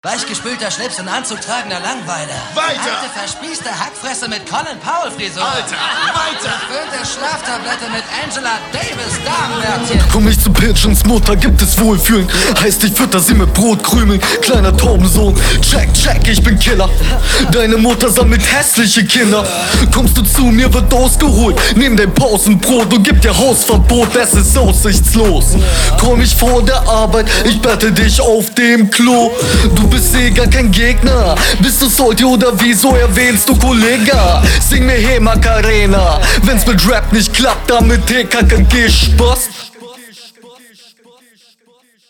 Weichgespülter Schlips und Anzug tragender Langweiler. Weiter! Alte verspießte Hackfresse mit Colin Powell Frisur. Alter, weiter! Gefüllte Schlaftablette mit Angela Davis Damenbärtchen. Komm ich zu Pigeons Mutter, gibt es Wohlfühlen. Heißt, ich fütter sie mit Brotkrümeln. Kleiner Taubensohn, check, ich bin Killer. Deine Mutter sammelt hässliche Kinder. Kommst du zu mir, wird ausgeholt. Nimm dein Pausenbrot und gib dir Hausverbot. Es ist aussichtslos. Komm ich vor der Arbeit, ich bette dich auf dem Klo. Du bist eh gar kein Gegner. Bist du Salty oder wieso erwähnst du Kollega? Sing mir hey Macarena. Wenn's mit Rap nicht klappt, damit TKKG Spaß.